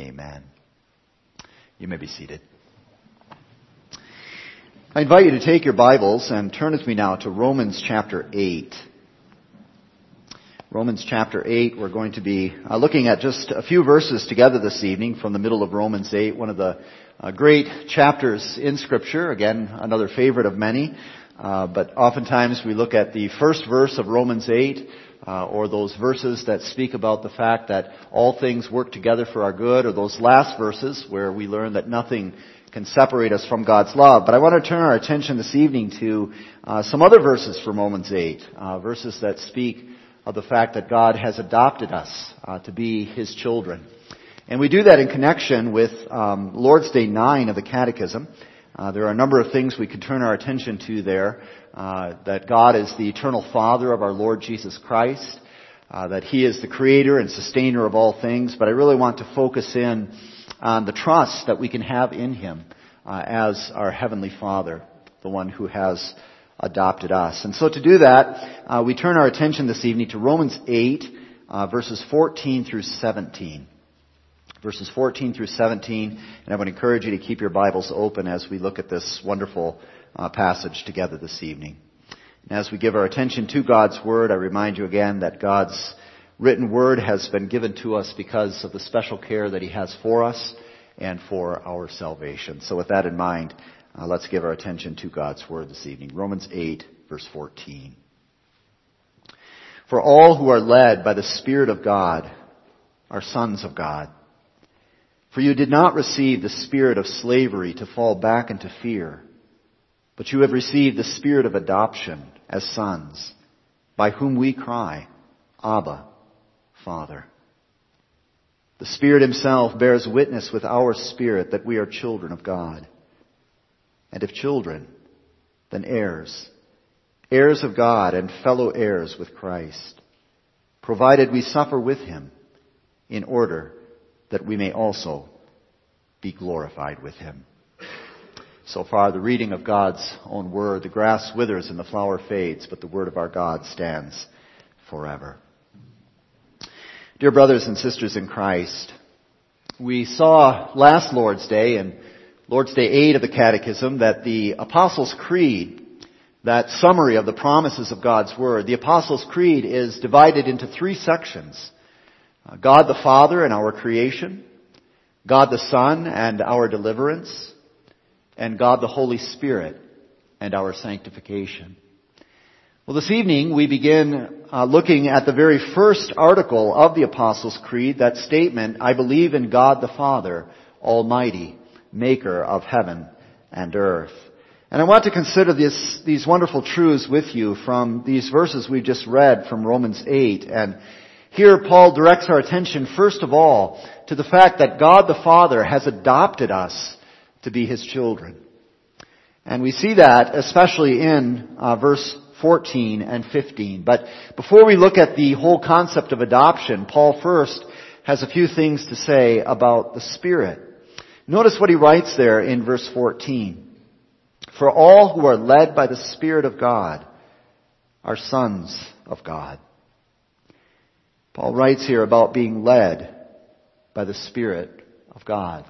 Amen. You may be seated. I invite you to take your Bibles and turn with me now to Romans chapter 8. Romans chapter 8, we're going to be looking at just a few verses together this evening from the middle of Romans 8, one of the great chapters in Scripture. Again, another favorite of many. But oftentimes we look at the first verse of Romans 8, or those verses that speak about the fact that all things work together for our good, or those last verses where we learn that nothing can separate us from God's love. But I want to turn our attention this evening to some other verses from Romans 8, verses that speak of the fact that God has adopted us to be His children. And we do that in connection with Lord's Day 9 of the Catechism. There are a number of things we could turn our attention to there. That God is the eternal Father of our Lord Jesus Christ. That He is the Creator and Sustainer of all things. But I really want to focus in on the trust that we can have in Him as our Heavenly Father, the one who has adopted us. And so to do that, we turn our attention this evening to Romans 8, verses 14 through 17. Verses 14 through 17, and I would encourage you to keep your Bibles open as we look at this wonderful passage together this evening. And as we give our attention to God's Word, I remind you again that God's written Word has been given to us because of the special care that He has for us and for our salvation. So with that in mind, let's give our attention to God's Word this evening. Romans 8, verse 14. For all who are led by the Spirit of God are sons of God. For you did not receive the spirit of slavery to fall back into fear, but you have received the spirit of adoption as sons, by whom we cry, Abba, Father. The Spirit Himself bears witness with our spirit that we are children of God. And if children, then heirs, heirs of God and fellow heirs with Christ, provided we suffer with Him, in order that we may also be glorified with Him. So far, the reading of God's own Word. The grass withers and the flower fades, but the Word of our God stands forever. Dear brothers and sisters in Christ, we saw last Lord's Day, and Lord's Day 8 of the Catechism, that the Apostles' Creed, that summary of the promises of God's Word, the Apostles' Creed is divided into three sections. God the Father and our creation, God the Son and our deliverance, and God the Holy Spirit and our sanctification. Well, this evening we begin looking at the very first article of the Apostles' Creed, that statement, I believe in God the Father, Almighty, Maker of heaven and earth. And I want to consider these wonderful truths with you from these verses we just read from Romans 8. And here Paul directs our attention first of all to the fact that God the Father has adopted us to be His children. And we see that especially in verse 14 and 15. But before we look at the whole concept of adoption, Paul first has a few things to say about the Spirit. Notice what he writes there in verse 14. For all who are led by the Spirit of God are sons of God. Paul writes here about being led by the Spirit of God.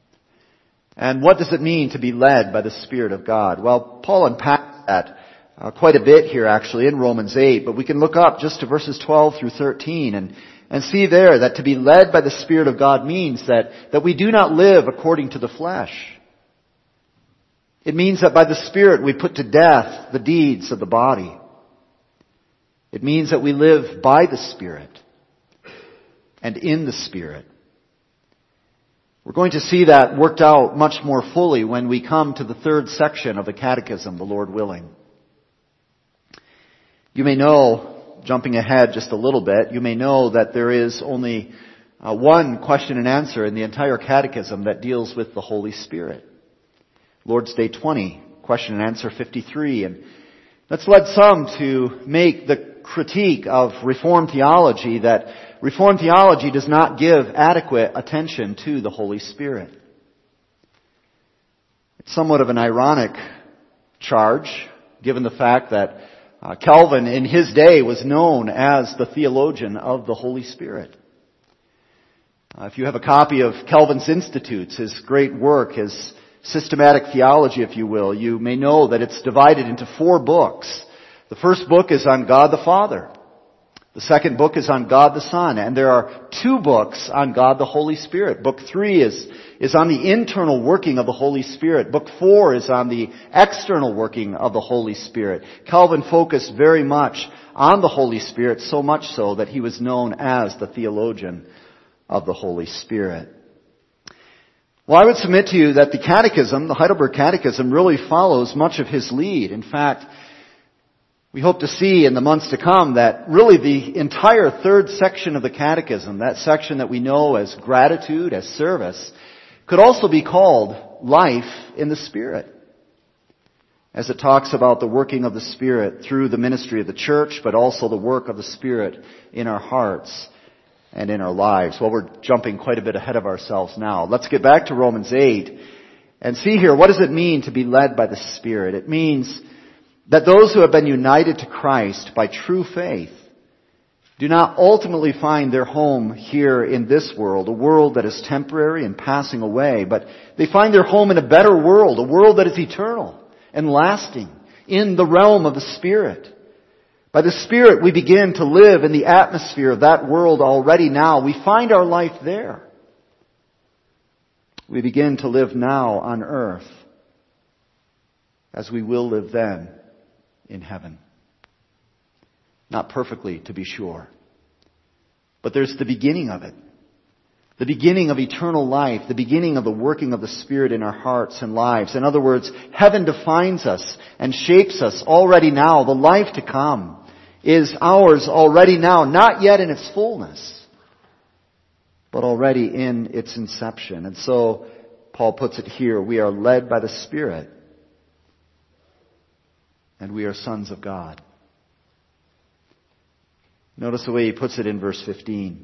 And what does it mean to be led by the Spirit of God? Well, Paul unpacks that quite a bit here actually in Romans 8, but we can look up just to verses 12 through 13 and see there that to be led by the Spirit of God means that we do not live according to the flesh. It means that by the Spirit we put to death the deeds of the body. It means that we live by the Spirit and in the Spirit. We're going to see that worked out much more fully when we come to the third section of the Catechism, the Lord willing. You may know, jumping ahead just a little bit, you may know that there is only one question and answer in the entire Catechism that deals with the Holy Spirit. Lord's Day 20, question and answer 53. And that's led some to make the critique of Reformed theology that Reformed theology does not give adequate attention to the Holy Spirit. It's somewhat of an ironic charge, given the fact that Calvin in his day was known as the theologian of the Holy Spirit. If you have a copy of Calvin's Institutes, his great work, his systematic theology, if you will, you may know that it's divided into 4 books. The first book is on God the Father. The second book is on God the Son. And there are 2 books on God the Holy Spirit. Book 3 is on the internal working of the Holy Spirit. Book 4 is on the external working of the Holy Spirit. Calvin focused very much on the Holy Spirit, so much so that he was known as the theologian of the Holy Spirit. Well, I would submit to you that the Catechism, the Heidelberg Catechism, really follows much of his lead. In fact, we hope to see in the months to come that really the entire 3rd section of the Catechism, that section that we know as gratitude, as service, could also be called life in the Spirit, as it talks about the working of the Spirit through the ministry of the church, but also the work of the Spirit in our hearts and in our lives. Well, we're jumping quite a bit ahead of ourselves now. Let's get back to Romans 8 and see here, what does it mean to be led by the Spirit? It means that those who have been united to Christ by true faith do not ultimately find their home here in this world, a world that is temporary and passing away, but they find their home in a better world, a world that is eternal and lasting, in the realm of the Spirit. By the Spirit, we begin to live in the atmosphere of that world already now. We find our life there. We begin to live now on earth as we will live then in heaven. Not perfectly, to be sure. But there's the beginning of it. The beginning of eternal life. The beginning of the working of the Spirit in our hearts and lives. In other words, heaven defines us and shapes us already now. The life to come is ours already now. Not yet in its fullness, but already in its inception. And so, Paul puts it here, we are led by the Spirit. And we are sons of God. Notice the way he puts it in verse 15.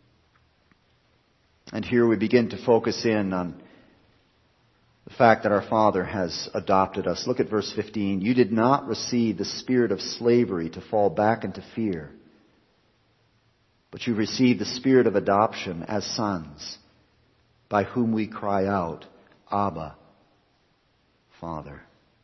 And here we begin to focus in on the fact that our Father has adopted us. Look at verse 15. You did not receive the spirit of slavery to fall back into fear, but you received the spirit of adoption as sons, by whom we cry out, Abba, Father.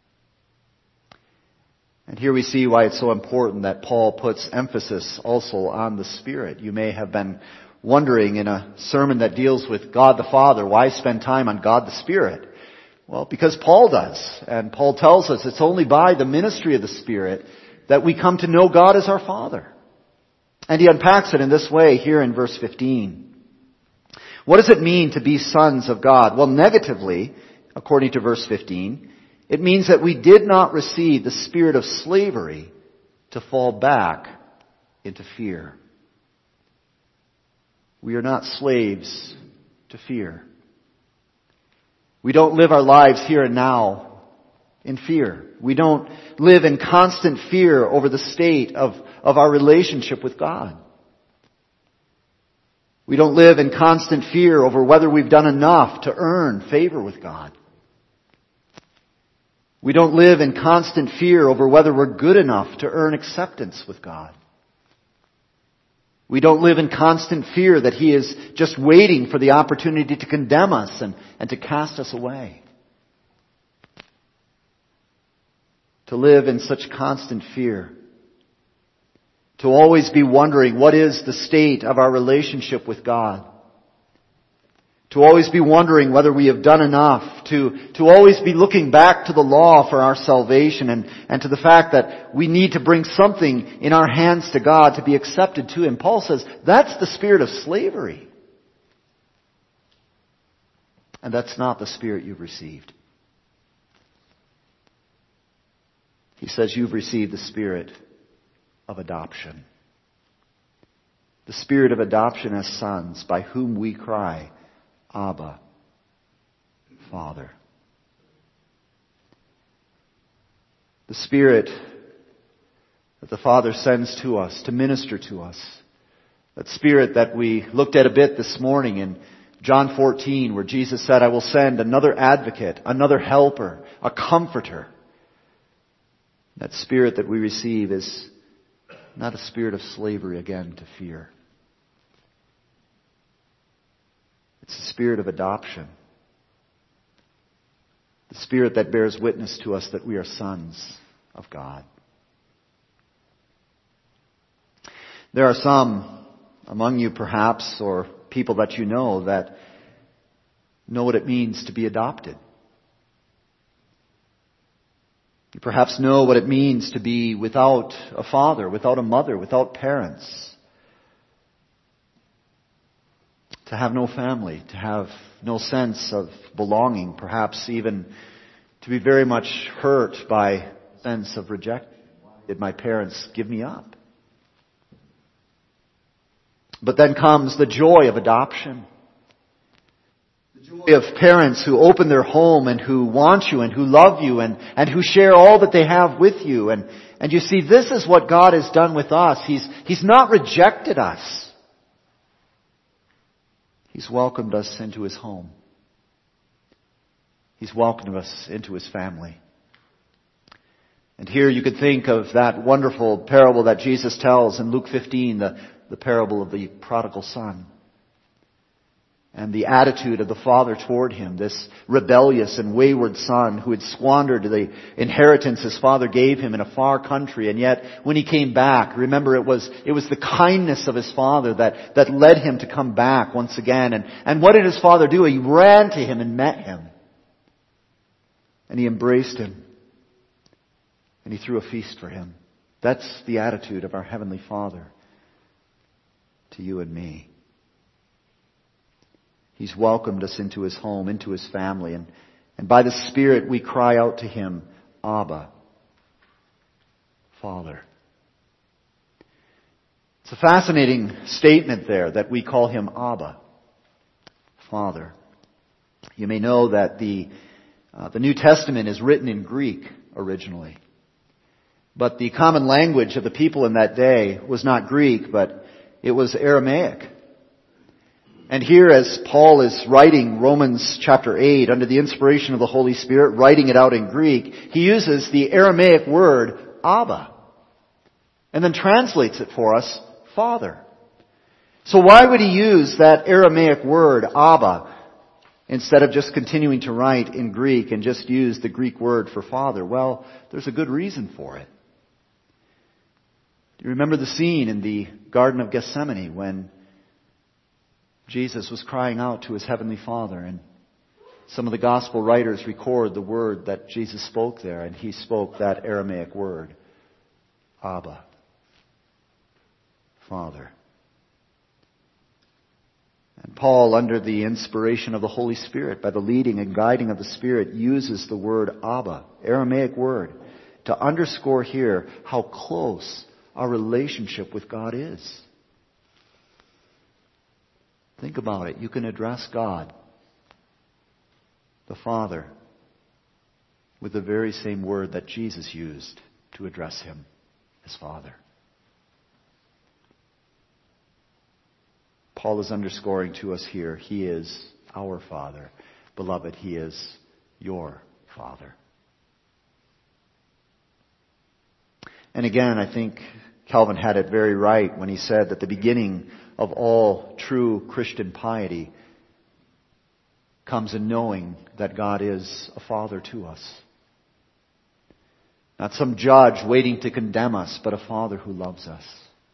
And here we see why it's so important that Paul puts emphasis also on the Spirit. You may have been wondering in a sermon that deals with God the Father, why spend time on God the Spirit? Well, because Paul does. And Paul tells us it's only by the ministry of the Spirit that we come to know God as our Father. And he unpacks it in this way here in verse 15. What does it mean to be sons of God? Well, negatively, according to verse 15, it means that we did not receive the spirit of slavery to fall back into fear. We are not slaves to fear. We don't live our lives here and now in fear. We don't live in constant fear over the state of our relationship with God. We don't live in constant fear over whether we've done enough to earn favor with God. We don't live in constant fear over whether we're good enough to earn acceptance with God. We don't live in constant fear that He is just waiting for the opportunity to condemn us and to cast us away. To live in such constant fear. To always be wondering what is the state of our relationship with God. To always be wondering whether we have done enough. To always be looking back to the law for our salvation and to the fact that we need to bring something in our hands to God to be accepted to Him. Paul says that's the spirit of slavery. And that's not the spirit you've received. He says you've received the spirit of adoption. The spirit of adoption as sons, by whom we cry, Abba, Father. The Spirit that the Father sends to us to minister to us. That Spirit that we looked at a bit this morning in John 14, where Jesus said, I will send another advocate, another helper, a comforter. That Spirit that we receive is not a spirit of slavery again to fear. It's the Spirit of adoption. The Spirit that bears witness to us that we are sons of God. There are some among you perhaps, or people that you know what it means to be adopted. You perhaps know what it means to be without a father, without a mother, without parents. To have no family, to have no sense of belonging, perhaps even to be very much hurt by a sense of rejection. Did my parents give me up? But then comes the joy of adoption. The joy of parents who open their home and who want you and who love you and who share all that they have with you. And you see, this is what God has done with us. He's not rejected us. He's welcomed us into His home. He's welcomed us into His family. And here you could think of that wonderful parable that Jesus tells in Luke 15, the parable of the prodigal son. And the attitude of the father toward him, this rebellious and wayward son who had squandered the inheritance his father gave him in a far country. And yet, when he came back, remember it was the kindness of his father that led him to come back once again. And what did his father do? He ran to him and met him. And he embraced him. And he threw a feast for him. That's the attitude of our Heavenly Father to you and me. He's welcomed us into His home, into His family. And by the Spirit we cry out to Him, Abba, Father. It's a fascinating statement there that we call Him Abba, Father. You may know that the New Testament is written in Greek originally. But the common language of the people in that day was not Greek, but it was Aramaic. And here as Paul is writing Romans chapter 8 under the inspiration of the Holy Spirit, writing it out in Greek, he uses the Aramaic word Abba. And then translates it for us, Father. So why would he use that Aramaic word Abba instead of just continuing to write in Greek and just use the Greek word for Father? Well, there's a good reason for it. Do you remember the scene in the Garden of Gethsemane when Jesus was crying out to His Heavenly Father, and some of the Gospel writers record the word that Jesus spoke there, and He spoke that Aramaic word, Abba, Father. And Paul, under the inspiration of the Holy Spirit, by the leading and guiding of the Spirit, uses the word Abba, Aramaic word, to underscore here how close our relationship with God is. Think about it. You can address God, the Father, with the very same word that Jesus used to address Him as Father. Paul is underscoring to us here, He is our Father. Beloved, He is your Father. And again, I think Calvin had it very right when he said that the beginning of all true Christian piety comes in knowing that God is a Father to us. Not some judge waiting to condemn us, but a Father who loves us.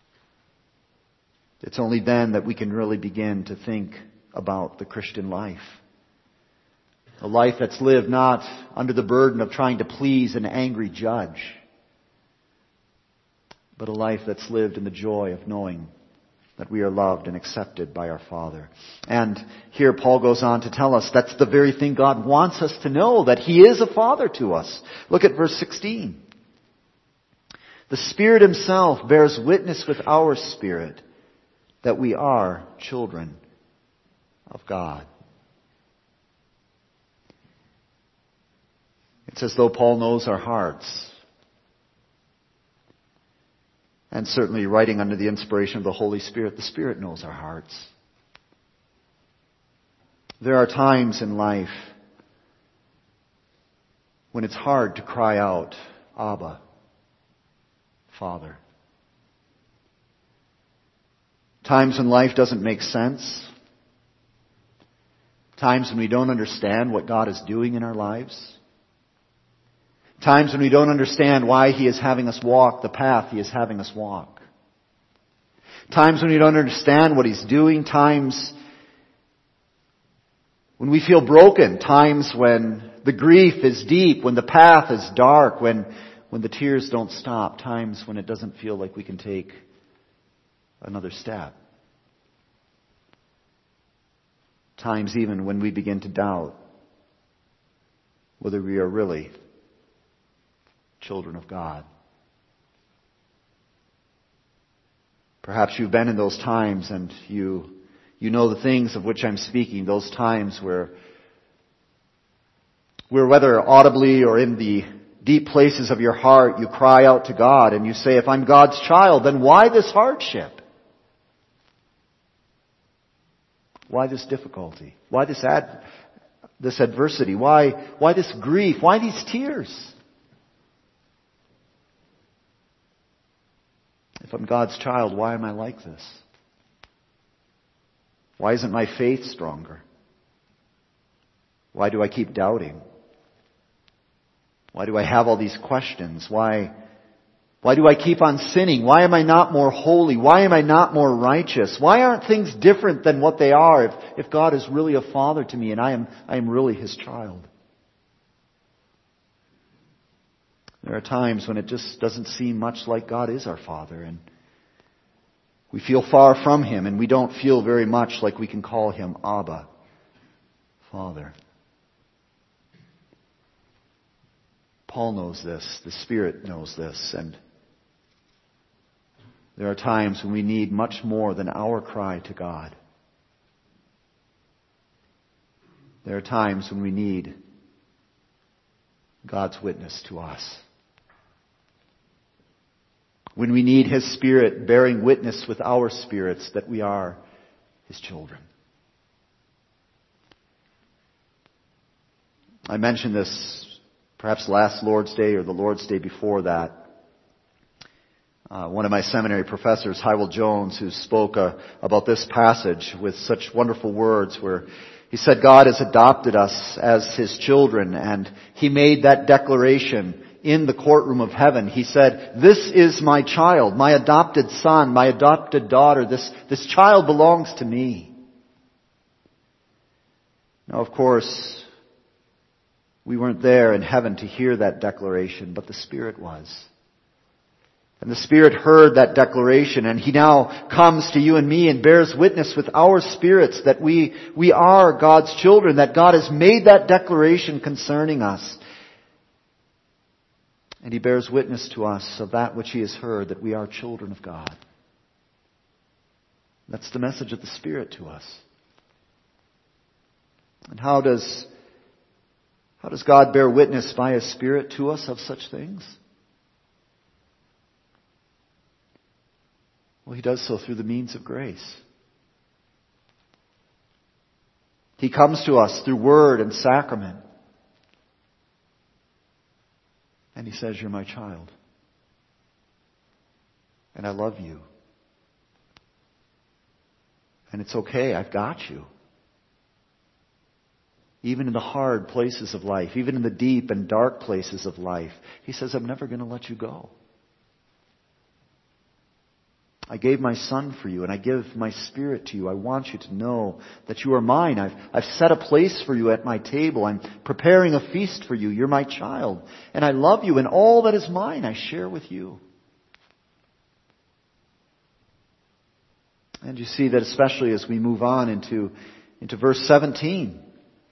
It's only then that we can really begin to think about the Christian life. A life that's lived not under the burden of trying to please an angry judge, but a life that's lived in the joy of knowing that we are loved and accepted by our Father. And here Paul goes on to tell us that's the very thing God wants us to know, that He is a Father to us. Look at verse 16. The Spirit Himself bears witness with our spirit that we are children of God. It's as though Paul knows our hearts. And certainly writing under the inspiration of the Holy Spirit, the Spirit knows our hearts. There are times in life when it's hard to cry out, Abba, Father. Times when life doesn't make sense. Times when we don't understand what God is doing in our lives. Times when we don't understand why He is having us walk the path He is having us walk. Times when we don't understand what He's doing. Times when we feel broken. Times when the grief is deep, when the path is dark, when the tears don't stop. Times when it doesn't feel like we can take another step. Times even when we begin to doubt whether we are really children of God. Perhaps you've been in those times and you know the things of which I'm speaking, those times where whether audibly or in the deep places of your heart you cry out to God and you say, if I'm God's child, then why this hardship? Why this difficulty? Why this adversity? Why this grief? Why these tears? If I'm God's child, why am I like this? Why isn't my faith stronger? Why do I keep doubting? Why do I have all these questions? Why do I keep on sinning? Why am I not more holy? Why am I not more righteous? Why aren't things different than what they are if God is really a father to me and I am really His child? There are times when it just doesn't seem much like God is our Father, and we feel far from Him, and we don't feel very much like we can call Him Abba, Father. Paul knows this. The Spirit knows this. And there are times when we need much more than our cry to God. There are times when we need God's witness to us. When we need His Spirit bearing witness with our spirits that we are His children. I mentioned this perhaps last Lord's Day or the Lord's Day before that. One of my seminary professors, Hywel Jones, who spoke about this passage with such wonderful words where he said God has adopted us as His children, and He made that declaration in the courtroom of heaven. He said, this is my child, my adopted son, my adopted daughter. This child belongs to me. Now, of course, we weren't there in heaven to hear that declaration, but the Spirit was. And the Spirit heard that declaration, and He now comes to you and me and bears witness with our spirits that we are God's children, that God has made that declaration concerning us. And He bears witness to us of that which He has heard, that we are children of God. That's the message of the Spirit to us. And how does God bear witness by His Spirit to us of such things? Well, He does so through the means of grace. He comes to us through word and sacrament. And He says, you're my child. And I love you. And it's okay, I've got you. Even in the hard places of life, even in the deep and dark places of life, He says, I'm never going to let you go. I gave my Son for you, and I give my Spirit to you. I want you to know that you are mine. I've set a place for you at my table. I'm preparing a feast for you. You're my child. And I love you, and all that is mine I share with you. And you see that especially as we move on into verse 17.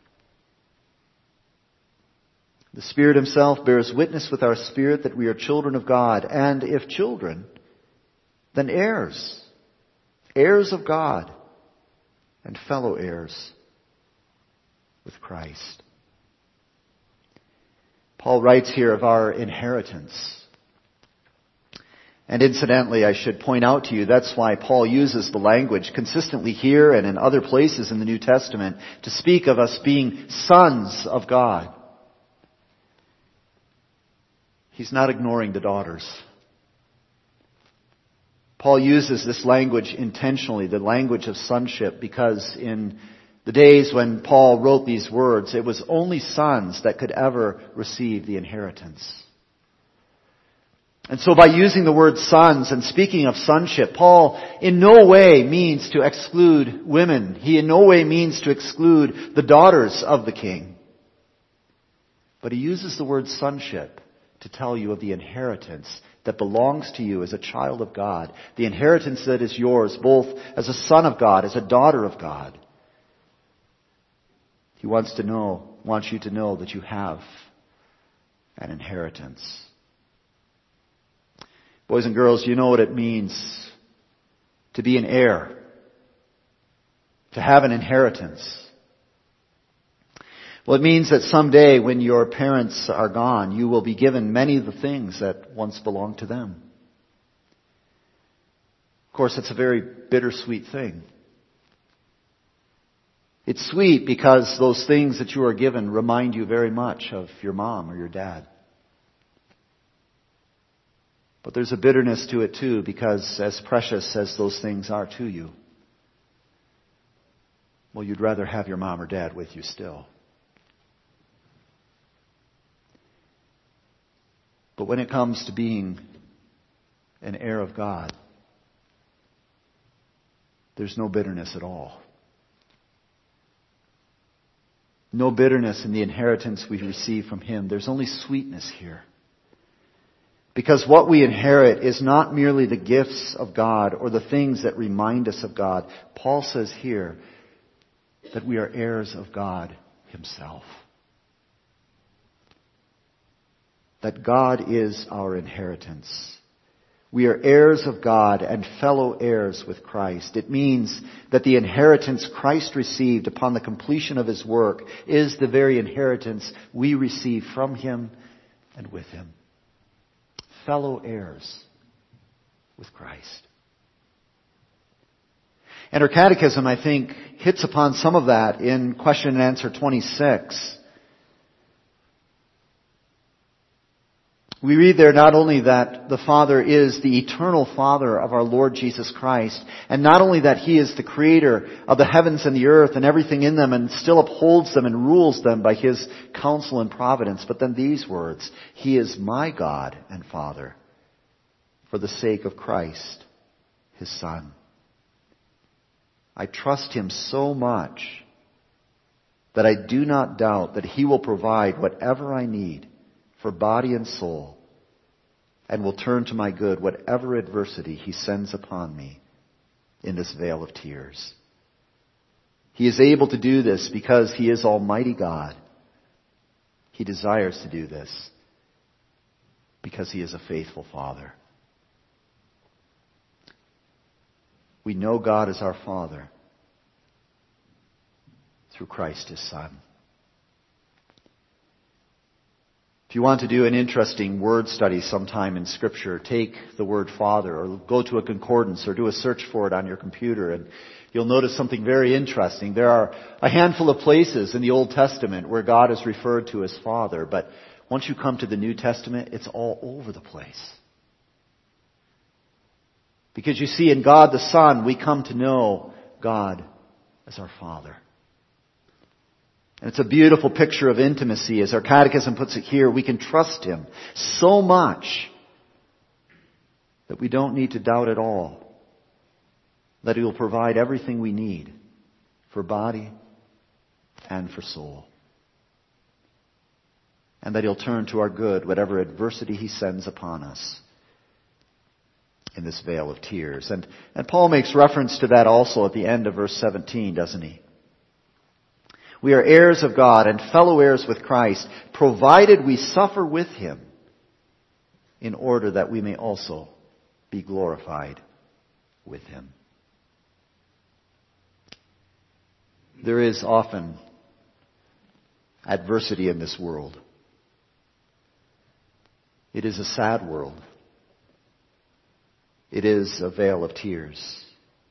The Spirit Himself bears witness with our spirit that we are children of God, and if children, then heirs, heirs of God, and fellow heirs with Christ. Paul writes here of our inheritance. And incidentally, I should point out to you, that's why Paul uses the language consistently here and in other places in the New Testament to speak of us being sons of God. He's not ignoring the daughters. Paul uses this language intentionally, the language of sonship, because in The days when Paul wrote these words, it was only sons that could ever receive the inheritance. And so by using the word sons and speaking of sonship, Paul in no way means to exclude women. He in no way means to exclude the daughters of the king. But he uses the word sonship to tell you of the inheritance that belongs to you as a child of God. The inheritance that is yours both as a son of God, as a daughter of God. He wants you to know that you have an inheritance. Boys and girls, you know what it means to be an heir, to have an inheritance. Well, it means that someday when your parents are gone, you will be given many of the things that once belonged to them. Of course, it's a very bittersweet thing. It's sweet because those things that you are given remind you very much of your mom or your dad. But there's a bitterness to it too, because as precious as those things are to you, well, you'd rather have your mom or dad with you still. But when it comes to being an heir of God, there's no bitterness at all. No bitterness in the inheritance we receive from Him. There's only sweetness here. Because what we inherit is not merely the gifts of God or the things that remind us of God. Paul says here that we are heirs of God Himself. That God is our inheritance. We are heirs of God and fellow heirs with Christ. It means that the inheritance Christ received upon the completion of His work is the very inheritance we receive from Him and with Him. Fellow heirs with Christ. And our catechism, I think, hits upon some of that in question and answer 26. We read there not only that the Father is the eternal Father of our Lord Jesus Christ, and not only that He is the creator of the heavens and the earth and everything in them and still upholds them and rules them by His counsel and providence, but then these words, He is my God and Father for the sake of Christ, His Son. I trust Him so much that I do not doubt that He will provide whatever I need for body and soul, and will turn to my good whatever adversity He sends upon me in this vale of tears. He is able to do this because He is Almighty God. He desires to do this because He is a faithful Father. We know God is our Father through Christ His Son. If you want to do an interesting word study sometime in Scripture, take the word Father or go to a concordance or do a search for it on your computer and you'll notice something very interesting. There are a handful of places in the Old Testament where God is referred to as Father, but once you come to the New Testament, it's all over the place. Because you see, in God the Son, we come to know God as our Father. And it's a beautiful picture of intimacy. As our catechism puts it here, we can trust Him so much that we don't need to doubt at all that He will provide everything we need for body and for soul. And that He'll turn to our good whatever adversity He sends upon us in this vale of tears. And Paul makes reference to that also at the end of verse 17, doesn't he? We are heirs of God and fellow heirs with Christ, provided we suffer with Him, in order that we may also be glorified with Him. There is often adversity in this world. It is a sad world. It is a vale of tears.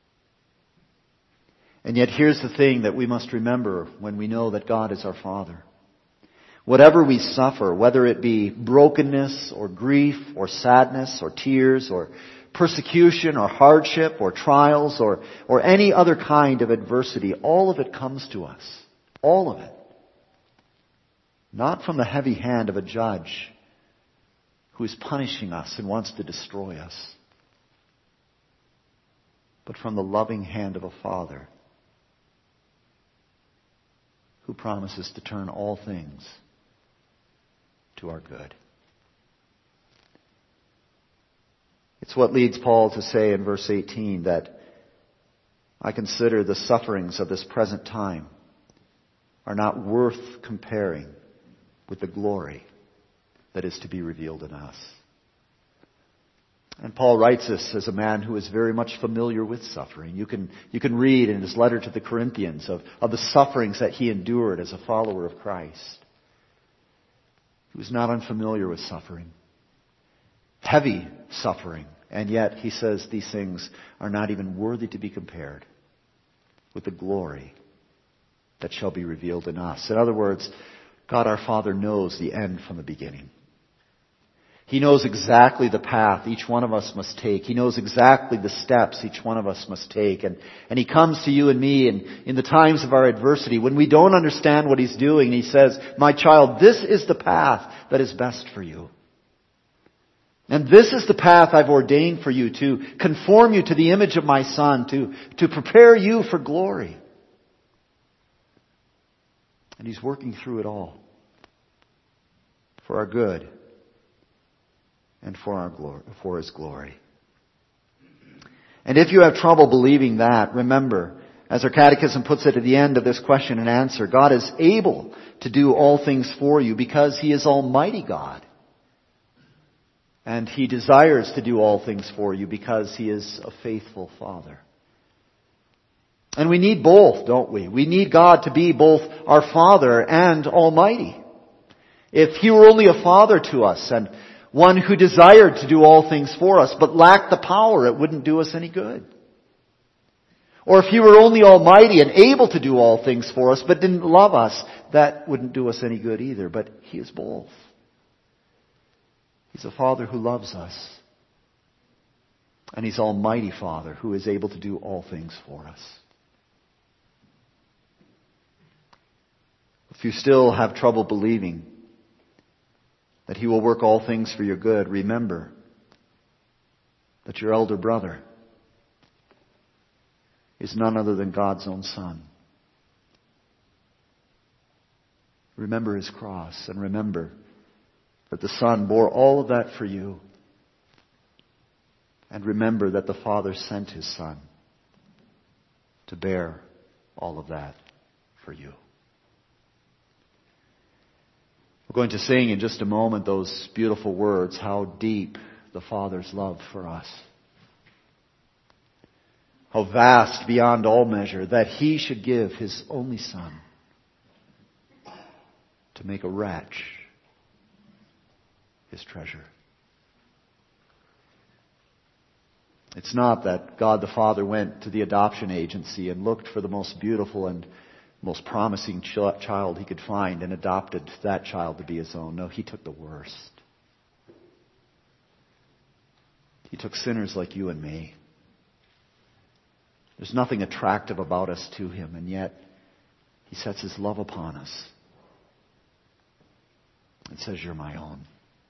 And yet here's the thing that we must remember when we know that God is our Father. Whatever we suffer, whether it be brokenness or grief or sadness or tears or persecution or hardship or trials or any other kind of adversity, all of it comes to us. All of it. Not from the heavy hand of a judge who is punishing us and wants to destroy us, but from the loving hand of a Father who promises to turn all things to our good. It's what leads Paul to say in verse 18 that I consider the sufferings of this present time are not worth comparing with the glory that is to be revealed in us. And Paul writes this as a man who is very much familiar with suffering. You can read in his letter to the Corinthians of the sufferings that he endured as a follower of Christ. He was not unfamiliar with suffering. Heavy suffering. And yet he says these things are not even worthy to be compared with the glory that shall be revealed in us. In other words, God our Father knows the end from the beginning. He knows exactly the path each one of us must take. He knows exactly the steps each one of us must take. And He comes to you and me in the times of our adversity when we don't understand what He's doing. He says, my child, this is the path that is best for you. And this is the path I've ordained for you to conform you to the image of my Son, to prepare you for glory. And He's working through it all for our good and for our glory, for His glory. And if you have trouble believing that, remember, as our catechism puts it at the end of this question and answer, God is able to do all things for you because He is Almighty God. And He desires to do all things for you because He is a faithful Father. And we need both, don't we? We need God to be both our Father and Almighty. If He were only a Father to us and one who desired to do all things for us but lacked the power, it wouldn't do us any good. Or if He were only Almighty and able to do all things for us but didn't love us, that wouldn't do us any good either. But He is both. He's a Father who loves us. And He's Almighty Father who is able to do all things for us. If you still have trouble believing that He will work all things for your good, remember that your elder brother is none other than God's own Son. Remember His cross and remember that the Son bore all of that for you. And remember that the Father sent His Son to bear all of that for you. We're going to sing in just a moment those beautiful words, how deep the Father's love for us. How vast beyond all measure that He should give His only Son to make a wretch His treasure. It's not that God the Father went to the adoption agency and looked for the most beautiful and most promising child He could find and adopted that child to be His own. No, He took the worst. He took sinners like you and me. There's nothing attractive about us to Him, and yet He sets His love upon us and says, you're my own.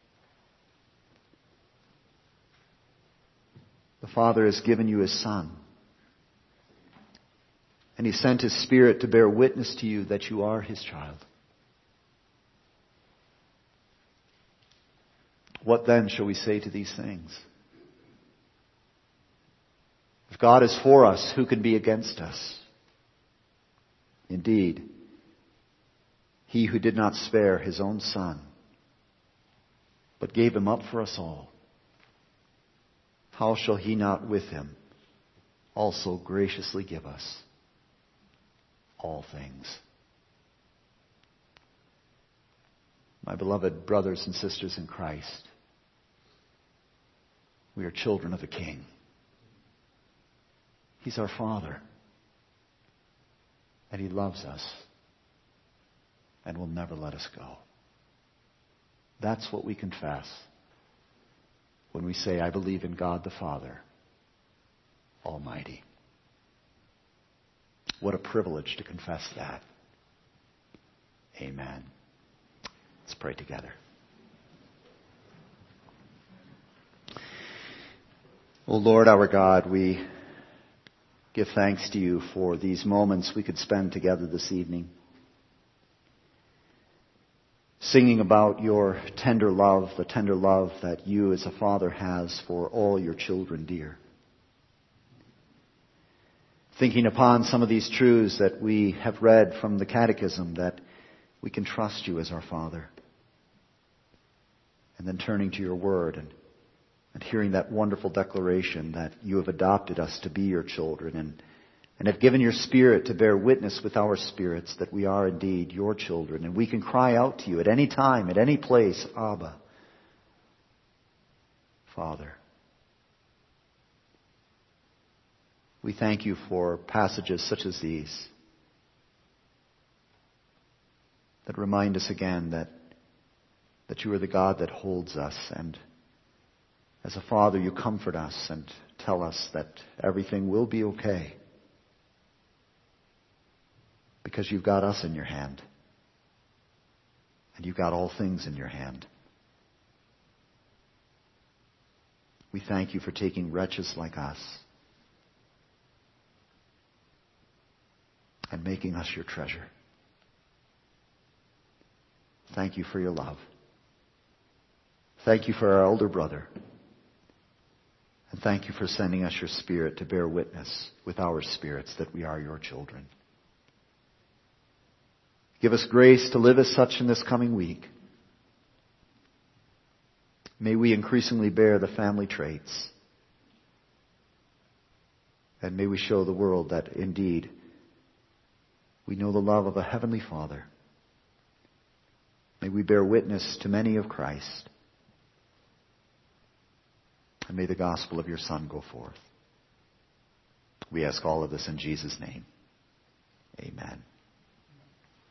The Father has given you His Son. And He sent His Spirit to bear witness to you that you are His child. What then shall we say to these things? If God is for us, who can be against us? Indeed, He who did not spare His own Son, but gave Him up for us all, how shall He not with Him also graciously give us all things? My beloved brothers and sisters in Christ, we are children of a King. He's our Father. And He loves us and will never let us go. That's what we confess when we say, I believe in God the Father Almighty. What a privilege to confess that. Amen. Let's pray together. O Lord our God, we give thanks to you for these moments we could spend together this evening, singing about your tender love, the tender love that you as a father has for all your children dear. Thinking upon some of these truths that we have read from the Catechism, that we can trust you as our Father. And then turning to your word and hearing that wonderful declaration that you have adopted us to be your children and have given your Spirit to bear witness with our spirits that we are indeed your children. And we can cry out to you at any time, at any place, Abba, Father. We thank you for passages such as these that remind us again that you are the God that holds us, and as a Father you comfort us and tell us that everything will be okay because you've got us in your hand and you've got all things in your hand. We thank you for taking wretches like us and making us your treasure. Thank you for your love. Thank you for our elder brother. And thank you for sending us your Spirit to bear witness with our spirits that we are your children. Give us grace to live as such in this coming week. May we increasingly bear the family traits. And may we show the world that indeed we know the love of a Heavenly Father. May we bear witness to many of Christ. And may the gospel of your Son go forth. We ask all of this in Jesus' name. Amen.